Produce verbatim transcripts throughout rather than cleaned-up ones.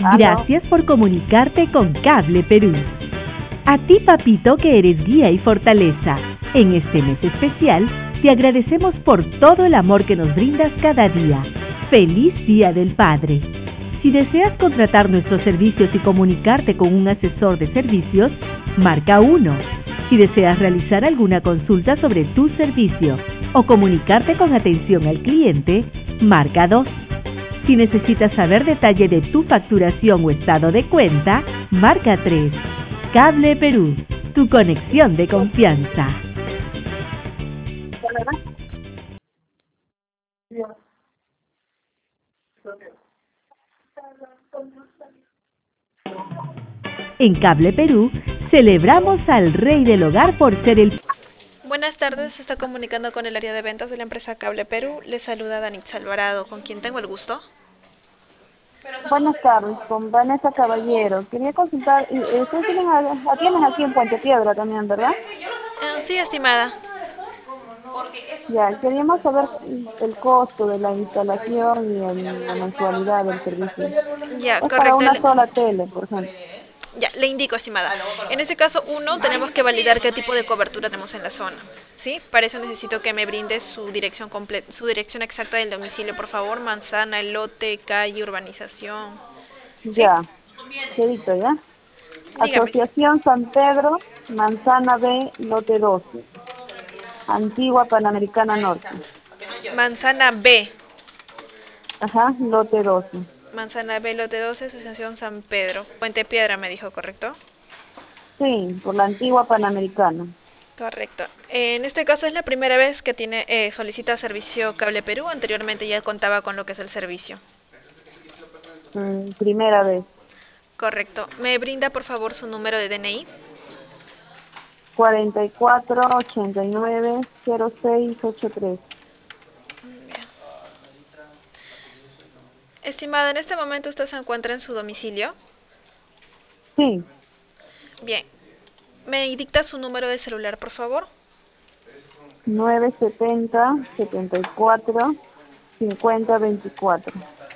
Aló. Gracias por comunicarte con Cable Perú. A ti, papito, que eres guía y fortaleza. En este mes especial, te agradecemos por todo el amor que nos brindas cada día. ¡Feliz Día del Padre! Si deseas contratar nuestros servicios y comunicarte con un asesor de servicios, marca uno. Si deseas realizar alguna consulta sobre tu servicio o comunicarte con atención al cliente, marca dos. Si necesitas saber detalle de tu facturación o estado de cuenta, marca tres. Cable Perú, tu conexión de confianza. En Cable Perú, celebramos al rey del hogar por ser el... Buenas tardes, se está comunicando con el área de ventas de la empresa Cable Perú. Le saluda Danitza Alvarado, con quien tengo el gusto. Buenas tardes, con Vanessa Caballero. Quería consultar, y, eh, ustedes tienen, a- atienden aquí en Puente Piedra también, ¿verdad? Ah, sí, estimada. Ya, queríamos saber mm, el costo de la instalación y el- la mensualidad del servicio. Ya, Es para correcto. una Le, sola tele, por ejemplo. ya, le indico, estimada. En este caso, uno, tenemos que validar qué tipo de cobertura tenemos en la zona. ¿Sí? Para eso necesito que me brinde su dirección completa, su dirección exacta del domicilio, por favor. Manzana, lote, calle, urbanización. ¿Sí? Ya, te dicto, ¿ya? Dígame. Asociación San Pedro, Manzana B, lote doce. Antigua Panamericana Norte. Manzana B. Ajá, lote doce. Manzana B, lote doce, Asociación San Pedro. Puente Piedra me dijo, ¿correcto? Sí, por la antigua Panamericana. Correcto. En este caso es la primera vez que tiene eh, solicita servicio Cable Perú. Anteriormente ya contaba con lo que es el servicio. Mm, primera vez. Correcto. ¿Me brinda por favor su número de D N I? cuarenta y cuatro ochenta y nueve cero seis ochenta y tres. Estimada, en este momento usted se encuentra en su domicilio. Sí, Bien. ¿Me dicta su número de celular, por favor? nueve setenta setenta y cuatro cincuenta veinticuatro.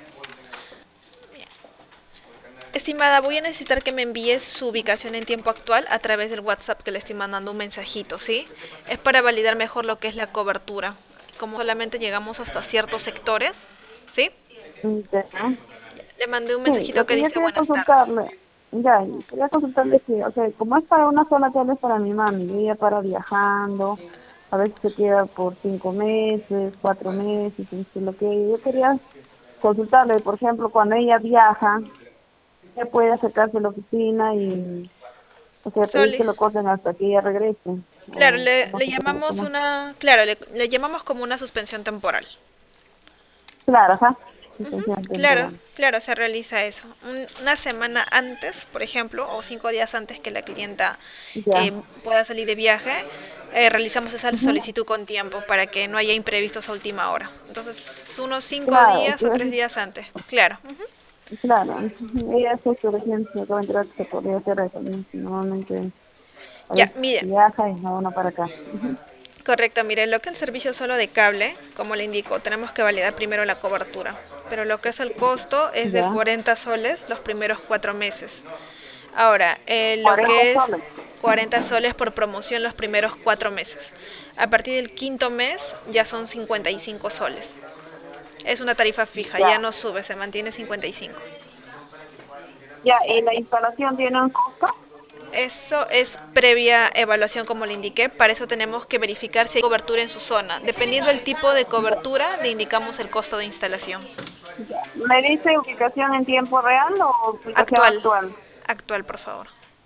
Estimada, voy a necesitar que me envíe su ubicación en tiempo actual a través del WhatsApp que le estoy mandando un mensajito, ¿sí? Es para validar mejor lo que es la cobertura. Como solamente llegamos hasta ciertos sectores, ¿sí? Mm, ya. Le mandé un Sí, mensajito lo que que yo dice quería buenas tardes. consultarle, ya, y quería consultarle que, o sea, como es para una sola tele es para mi mami, y ella para viajando, a veces se queda por cinco meses, cuatro meses, entonces lo que yo quería consultarle, por ejemplo, cuando ella viaja, ella puede acercarse a la oficina y, o sea, pedir Soli. que lo corten hasta que ella regrese, Claro, o le, no le sé cómo, llamamos cómo. una, claro, le, le llamamos como una suspensión temporal. Claro, ajá, Ujú. suspensión Claro, temporal. claro, se realiza eso. Un- una semana antes, por ejemplo, o cinco días antes que la clienta Ya, eh, pueda salir de viaje, eh, realizamos esa ujú, solicitud con tiempo para que no haya imprevistos a última hora. Entonces, unos cinco claro, es días que o tres es- días antes. Claro. Ujú. claro, ujú, ella es justo recién se acaba de enterar que se podría hacer eso, ¿no? Normalmente a Ya, veces mire, viaja y no uno para acá. Ujú. correcto, mire, lo que es el servicio solo de cable, como le indico, tenemos que validar primero la cobertura, pero lo que es el costo es de Ya, cuarenta soles los primeros cuatro meses. Ahora, eh, lo cuarenta que es soles. cuarenta soles por promoción los primeros cuatro meses. A partir del quinto mes ya son cincuenta y cinco soles. Es una tarifa fija, ya Ya, no sube, se mantiene cincuenta y cinco. ya, ¿y la instalación tiene un costo? Eso es previa evaluación, como le indiqué. Para eso tenemos que verificar si hay cobertura en su zona. Dependiendo del tipo de Ya, cobertura, le indicamos el costo de instalación. ya. ¿Me dice ubicación en tiempo real o ubicación Actual. actual? Actual, por favor.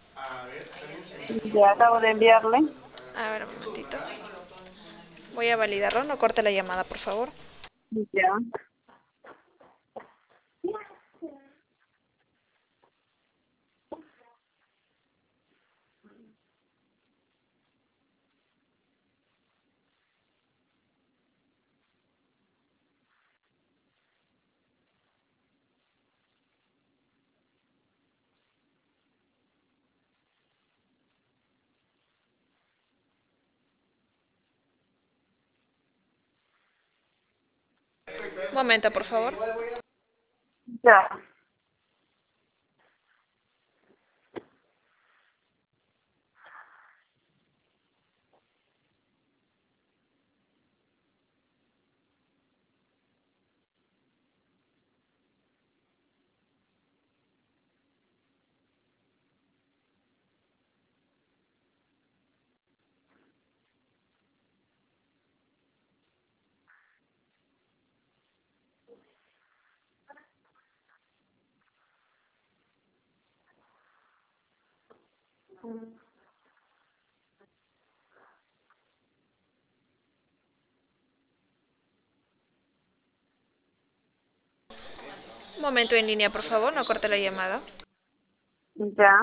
Ya acabo de enviarle. A ver, un momentito. Voy a validarlo. No corte la llamada, por favor. Ya, Un momento, por favor. ya. Un momento en línea, por favor, no corte la llamada. Ya.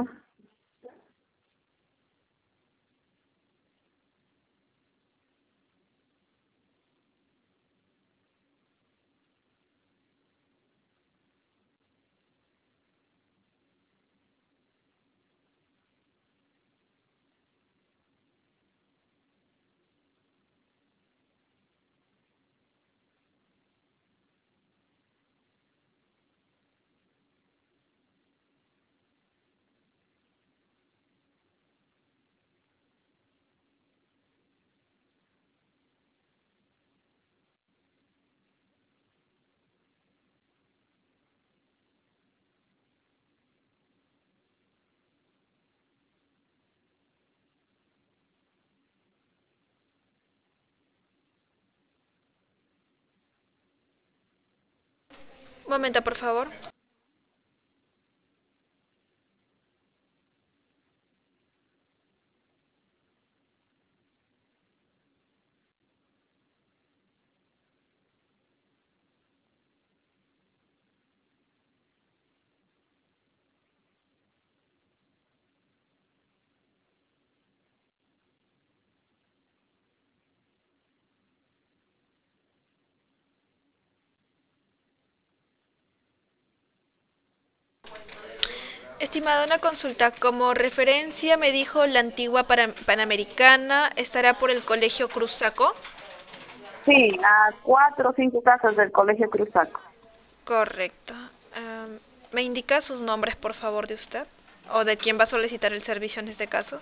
Un momento, por favor. Estimada, una consulta. Como referencia me dijo la antigua para- Panamericana, estará por el Colegio Cruzaco. Sí, a cuatro o cinco casas del Colegio Cruzaco. Correcto. Am, ¿Me indica sus nombres, por favor, de usted? ¿O de quién va a solicitar el servicio en este caso?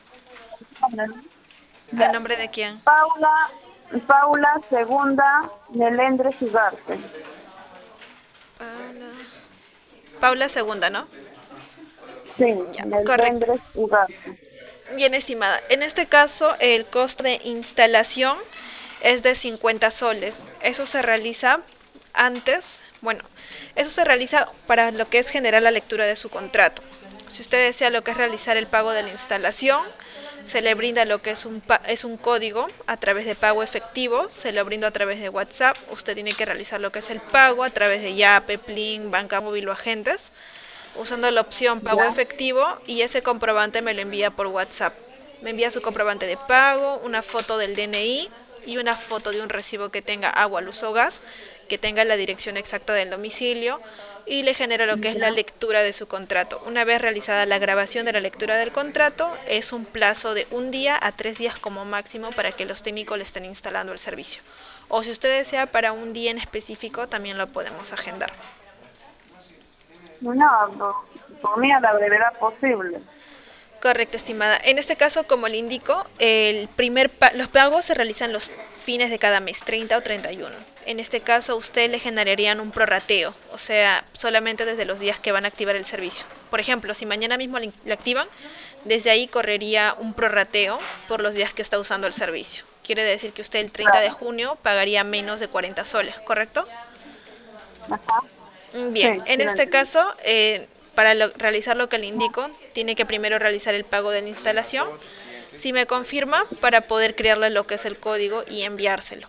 ¿A Ya. nombre de quién? Paula, Paula Segunda Melendres Ugarte. Paula, Paula Segunda, ¿no? Sí, Ya, correcto. Melendres Ugarte. Bien, estimada. En este caso, el costo de instalación es de cincuenta soles. Eso se realiza antes, bueno, eso se realiza para lo que es generar la lectura de su contrato. Si usted desea lo que es realizar el pago de la instalación, se le brinda lo que es un, pa- es un código a través de pago efectivo, se lo brindo a través de WhatsApp. Usted tiene que realizar lo que es el pago a través de Yape, Plin, Banca Móvil o Agentes, usando la opción pago Ya. efectivo, y ese comprobante me lo envía por WhatsApp. Me envía su comprobante de pago, una foto del D N I y una foto de un recibo que tenga agua, luz o gas, que tenga la dirección exacta del domicilio, y le genera lo que es la Ya. lectura de su contrato. Una vez realizada la grabación de la lectura del contrato, es un plazo de un día a tres días como máximo para que los técnicos le estén instalando el servicio. O si usted desea para un día en específico, también lo podemos agendar. No, no, por mí a la brevedad posible. Correcto, estimada. En este caso, como le indico, el primer pa- los pagos se realizan los fines de cada mes, treinta o treinta y uno. En este caso, a usted le generarían un prorrateo, o sea, solamente desde los días que van a activar el servicio. Por ejemplo, si mañana mismo le le activan, desde ahí correría un prorrateo por los días que está usando el servicio. Quiere decir que usted el treinta de Claro. junio pagaría menos de cuarenta soles, ¿correcto? Ajá. Mm, Sí, Bien, en sí lo este entiendo. caso, eh, para lo- realizar lo que le indico, tiene que primero realizar el pago de la instalación. Si me confirma, para poder crearle lo que es el código y enviárselo.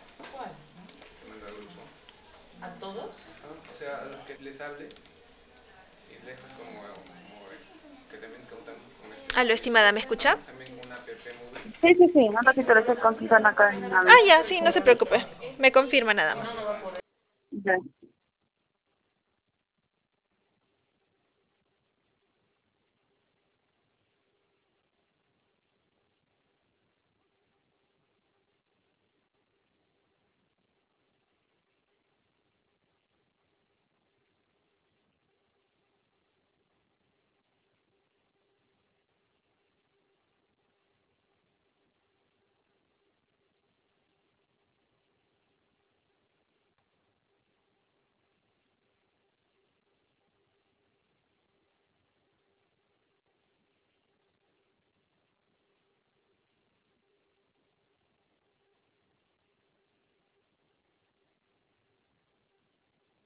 Aló, estimada, ¿me escucha? Sí, sí, sí, un ratito le estoy consultando acá en una Ah, mesa. ya, sí, no se preocupe. Me confirma nada más. Ya.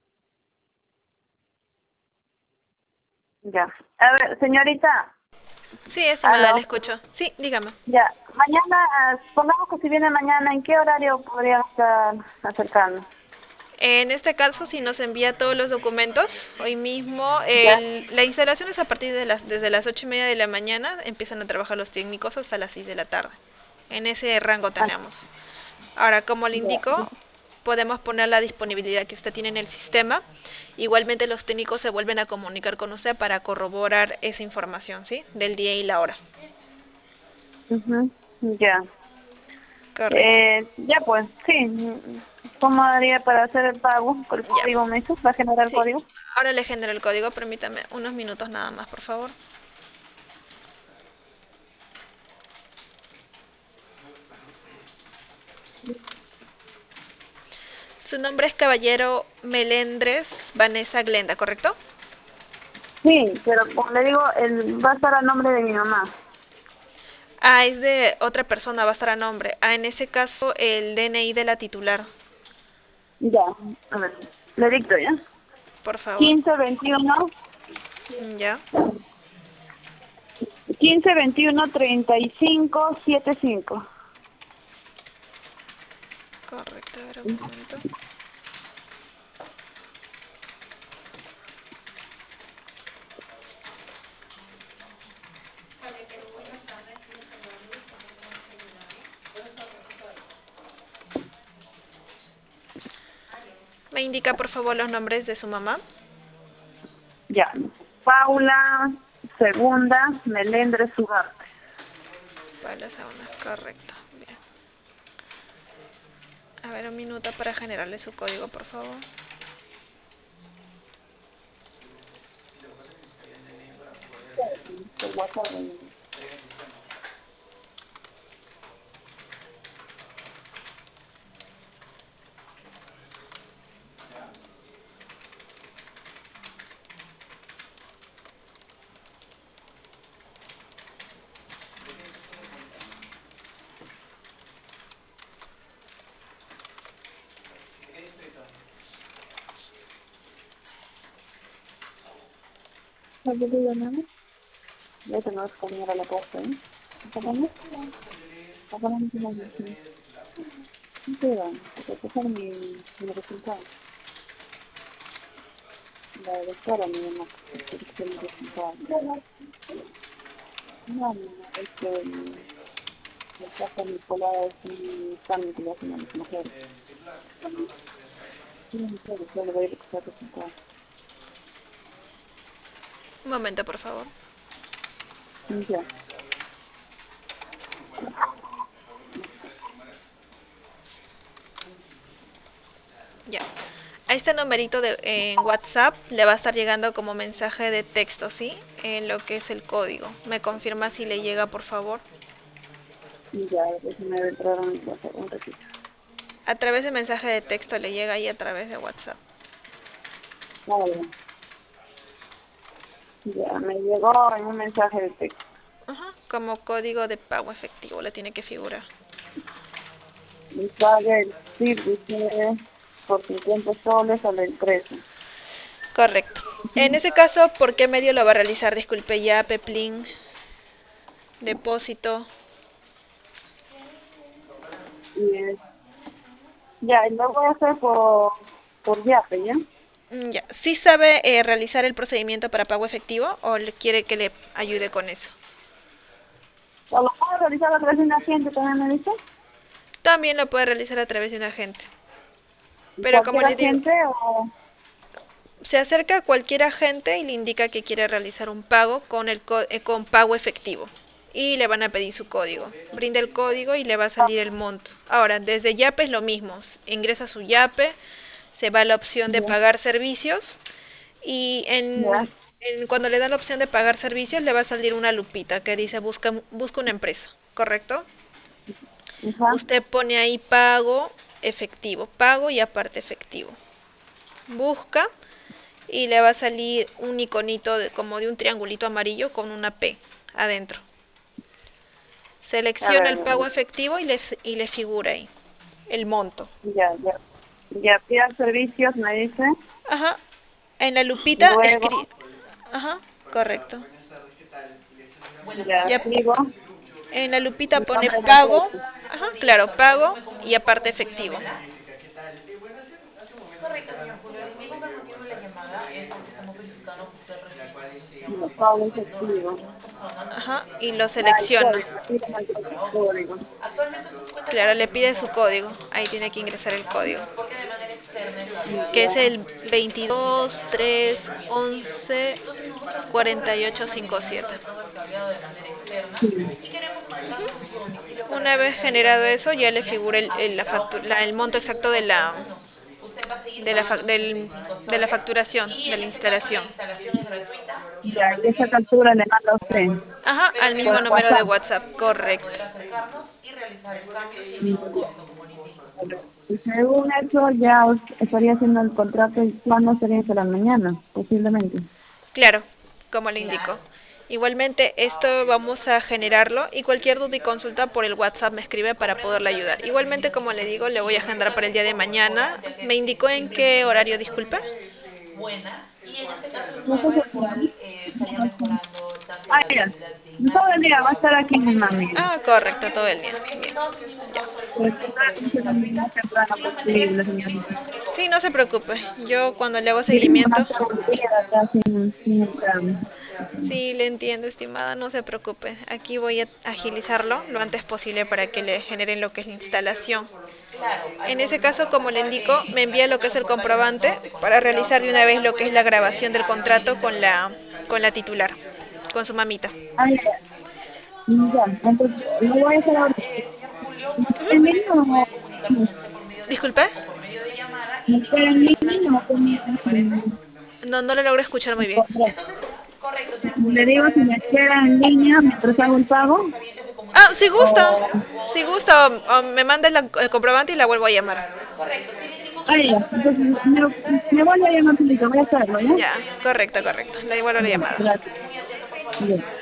Ya. A ver, señorita, Sí, estimada, le Aló. escucho. Sí, dígame. Ya, mañana, ah, pongamos que si viene mañana, ¿en qué horario podría estar acercando? En este caso, si nos envía todos los documentos, hoy mismo, Ya, el- la instalación es a partir de las, desde las ocho y media de la mañana, empiezan a trabajar los técnicos hasta las seis de la tarde. En ese rango ah, tenemos. Ahora, como le ya, indico, podemos poner la disponibilidad que usted tiene en el sistema. Igualmente los técnicos se vuelven a comunicar con usted para corroborar esa información, ¿sí? Del día y la hora. ujú, ya. Correcto. Eh, ya pues, sí. mm, ¿Cómo haría para hacer el pago? ¿Con el Ya. código me dices? ¿Va a generar el Sí. código? Ahora le genero el código, permítame unos minutos nada más, por favor. Su nombre es Caballero Melendres Vanessa Glenda, ¿correcto? Sí, pero como le digo, el, va a estar a nombre de mi mamá. Ah, es de otra persona, va a estar a nombre. Ah, en ese caso, el D N I de la titular, Ya, a ver, le dicto ya. por favor. quince veintiuno, Ya, quince veintiuno treinta y cinco setenta y cinco. correcto, a ver un momento. ¿Me indica, por favor, los nombres de su mamá? Ya. Paula Segunda Melendres Ugarte. Paula Sauna, correcto. Bien. A ver, un minuto para generarle su código, por favor. Por WhatsApp, eh. ¿No te digo nada? Ya te no es comer a la posta, ¿eh? ¿Apagamos? Apagamos una vez, sí. ¿Qué te va? Porque te sale mi, mi resultado. La doctora me llama, que es mi resultado. No, no, es que el, el Papa Nicolás es un examen que le hacen a las mujeres. Sí, mujeres, yo le voy a recoger el resultado. Un momento, por favor. Ya. Ya. A este numerito de, en WhatsApp le va a estar llegando como mensaje de texto, ¿sí? En lo que es el código. ¿Me confirma si le llega, por favor? Ya, déjeme entrar a mi casa un ratito. A través de mensaje de texto le llega ahí a través de WhatsApp. Vale. Ya, me llegó en un mensaje de texto. Ajá, como código de pago efectivo le tiene que figurar. Y pague el S I P, dice, por cincuenta soles a la empresa. Correcto. En ese caso, ¿por qué medio lo va a realizar? Disculpe, ya, Peplín, depósito. Y eh, ya, y lo voy a hacer por, por Yape, ¿ya? Mm, Ya. ¿Sí sabe eh, realizar el procedimiento para pago efectivo o le quiere que le ayude con eso? ¿O lo puedo realizar a través de una agente también me dice? También lo puede realizar a través de un agente. ¿Y Pero como cualquier le digo, agente o...? se acerca a cualquier agente y le indica que quiere realizar un pago con, el co- eh, con pago efectivo. Y le van a pedir su código. Brinda el código y le va a salir el monto. Ahora, desde Yape es lo mismo. Ingresa su Yape, se va a la opción de Ya, pagar servicios y ya, en, en- cuando le dan la opción de pagar servicios le va a salir una lupita que dice busca, busca una empresa, ¿correcto? ajá, Usted pone ahí pago efectivo, pago y aparte efectivo. Busca y le va a salir un iconito de, como de un triangulito amarillo con una P adentro. a Selecciona ver, el pago efectivo y le, y le figura ahí el monto. ya, ya, ya, pida servicios, me dice, Ajá. En la lupita luego, escribe. Ajá, correcto. Ya Ya escribo en la lupita el pone nombre del pago, precio. ajá, claro, pago y aparte efectivo. No, pago efectivo. Ajá, y lo Ah, el selecciona. código, pídeme el código. Claro, le pide su código. Ahí tiene que ingresar el código. Que es Ya. el veintidós tres once cuarenta y ocho cincuenta y siete. Sí. Una vez generado eso, ya le figura el, el, la factu- la- el monto exacto de la, de la, fa- del- de la facturación, de la instalación. Ya, y esa captura le mando a usted Ajá, al por mismo número de WhatsApp. WhatsApp, correcto. Mm, ya. Y según eso, ya us- estaría haciendo el contrato y cuándo sería para mañana, posiblemente. Claro, como le indico. Igualmente, esto vamos a generarlo y cualquier duda y consulta por el WhatsApp me escribe para poderle ayudar. Igualmente, como le digo, le voy a agendar para el día de mañana. ¿Me indicó en qué horario, disculpa? No sé si Ah, ya. Todo el día va a estar aquí mi mami. Ah, correcto, todo el día. Bien. Pues tendrá que ser lo más temprano posible, señorita. Sí, no se preocupe. Yo cuando le hago Queremos seguimiento, hacer un día de acá sin, sin entrar. sí, le entiendo, estimada, no se preocupe. Aquí voy a agilizarlo lo antes posible para que le generen lo que es la instalación. En ese caso, como le indico, me envía lo que es el comprobante para realizar de una vez lo que es la grabación del contrato con la, con la titular, con su mamita. Ah, ya. Ya, entonces lo voy a hacer ahora. ¿Me espera en línea o no? Disculpe, ¿Me espera en línea o cómo es el no, no lo logro escuchar muy el bien. contrato? Le digo si me espera en línea mientras hago el pago Ah, si gusta, o... si gusta, o- o me manda el, el comprobante y la vuelvo a llamar. Ah, ya. Entonces me, me voy a llamar, Felipe, voy a hacerlo, ¿ya? Ya, correcto, correcto. La vuelvo a Ya, llamar. gracias. Ya.